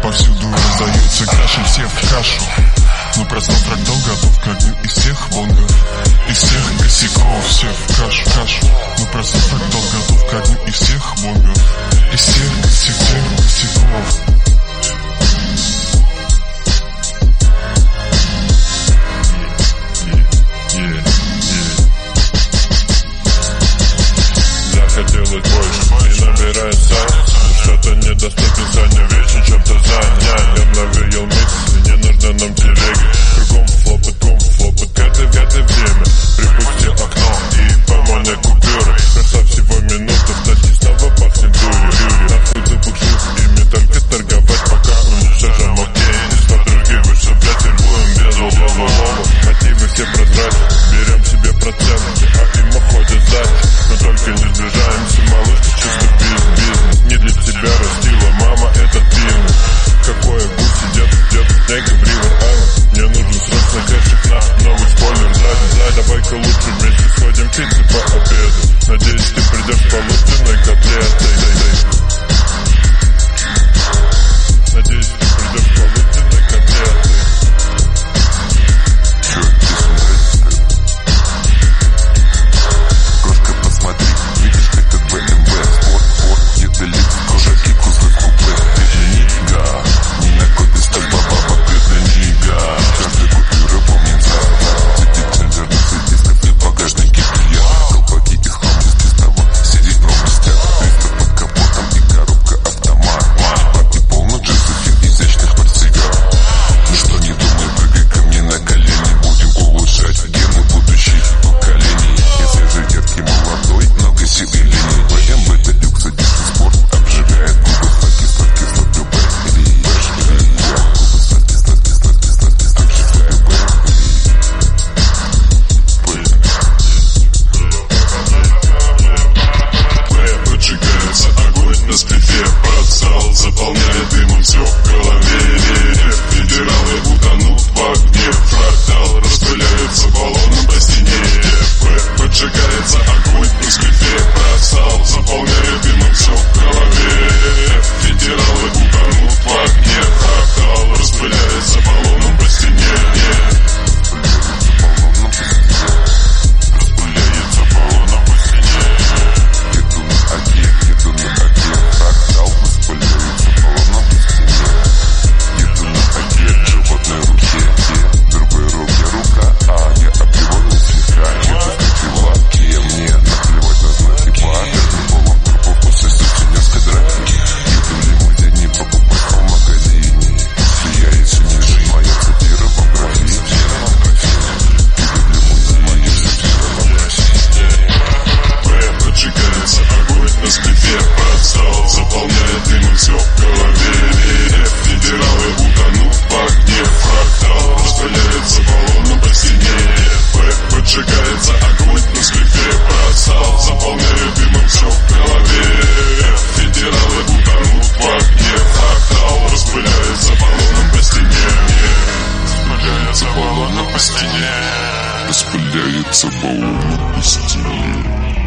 повсюду раздается кашель, все в кашу. Но простой фрактал готов к огню из всех бонгов, из всех косяков, все в кашу. Но простой фрактал готов к огню из всех бонгов, из всех косяков. Захотелось больше и набираю сайт. Что-то недоступен, Саня вечно чем-то занят. Я навеял микс, и не нужно нам телеги. Кругом флопы, это время. Припустил окно и помоня купюры. Прошла всего минута, в тачке снова пахнет дурью. Нахуй запушив, ими только торговать, пока уничтожим окей. С подруги выше ветер, будем без улова. Мотивы все прозрачны, берем себе проценты, а им уходят сзади. Но только не сближаемся, малышка, чисто бизнес. Не для тебя растила мама этот бизнес. Какое гуси, дед, не говори в мне нужен срочно кэшик на новый спойлер сзади. Давай-ка лучше вместе сходим пиццы по обеду. Надеюсь, ты придешь полуденной котлетой. Надеюсь, ты придешь полуденной котлетой. Заполняет дымом все в голове. Федералы утонут в огне. Фрактал распыляется баллоном по стене. Поджигается огонь в скрипе. Просал заполняет дымом все в голове. Федералы утонут в огне. Фрактал распыляется баллоном по стене. Заполняет дымом все в голове. Федералы утонут в огне. Фрактал распыляется баллоном по стене. Поджигается огонь на скрипе. Просал заполняет дымом все в голове. Федералы утонут в огне. Фрактал распыляется баллоном по стене. Распыляется баллоном по стене. Распыляется баллоном по стене.